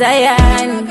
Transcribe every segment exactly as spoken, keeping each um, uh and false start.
Zion.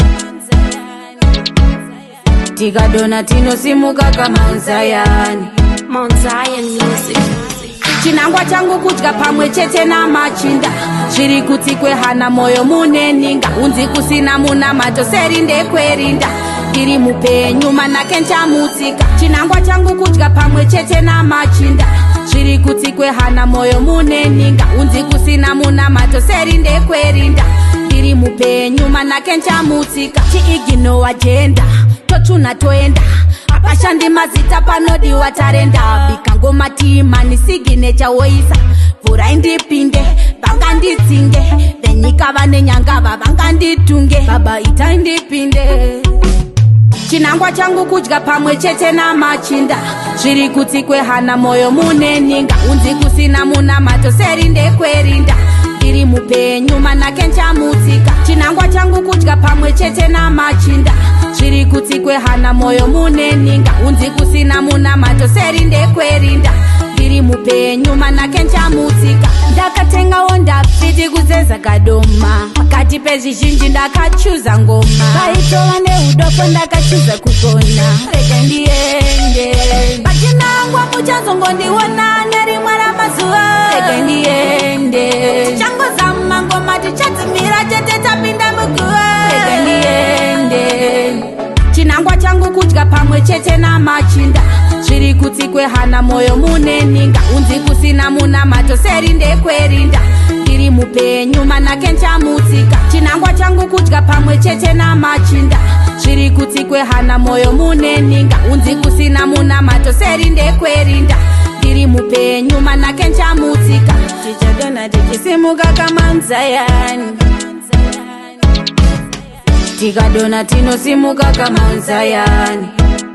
Tikadona tinosimuka kama Zion. Mount Zion music. Chinangwa changu kudya pamwe chete na machinda. Zviri kuti kwehana moyo mune ninga. Unzi kusina muna mato seri ndekwerinda. Ndiri mupenyu manake nchamutsika. Chinangwa changu kudya pamwe chete na machinda. Zviri kuti kwehana moyo mune ninga. Unzi kusina muna mato seri ndekwerinda. Ndiri mupenyu manake nchamutsika. Chiigino agenda tochuna toenda. Apashandi mazita panodi watarenda. Bikango matima nisigine chawoisa. Vura indipinde banga nditsinge. Venyika vane nyangava vanga nditunge. Baba ita indipinde. Chinangwa changu kudya pamwe chete na machinda. Zviri kuti kwehana moyo mune ninga. Unzi kusina muna mato seri ndekwerinda. Ndiri mupenyu manake nchamutsika. Chinangwa changu kudya pamwe chete na machinda. Zviri kuti kwehana moyo mune ninga. Unzi kusina muna mato seri ndekwerinda. Ndiri mupenyu manake nchamutsika. Ndakatengawo ndapfiti kuzeza kadoma. Pakati pezvizhinji ndakachuza ngoma. Paitova neudoko ndakachuza kugona. Rega ndiende pachinangwa muchazongondiona nerimwe ramazuva. Rega ndiende tichangozama ngoma tichadzimira chete tapinda muguva. Rega ndiende. Chinangwa changu kudya pamwe chete na machinda. Zviri kuti kwehana moyo mune ninga. Unzi kusina muna mato seri ndekwerinda. Ndiri mupenyu manake nchamutsika. Chinangwa changu kudya pamwe chete na machinda. Zviri kuti kwehana moyo mune ninga. Unzi kusina muna mato seri ndekwerinda. Ndiri mupenyu manake nchamutsika. Tichadona tichisimuka kama Zion. Tikadona tinosimuka kama Zion.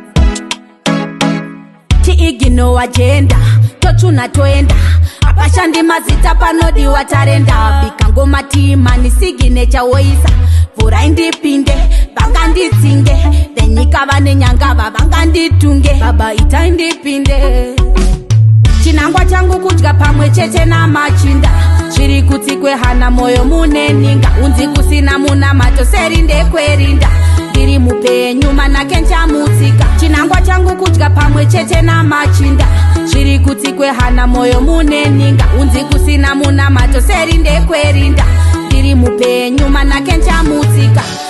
Tiigino agenda tochuna toenda. Apashandi mazita panodi watarenda. Bikango matima nisigine chawoisa. Vura indipinde banga nditsinge. Venyika vane nyangava vanga nditunge. Baba ita indipinde. Chinangwa changu kudya pamwe chete na machinda. Zviri kuti kwehana moyo mune ninga. Unzi kusina muna mato seri ndekwerinda. Ndiri mupenyu manake nchamutsika. Chinangwa changu kudya pamwe chete na machinda. Zviri kuti kwehana moyo mune ninga. Unzi kusina muna mato seri ndekwerinda. Ndiri mupenyu manake nchamutsika.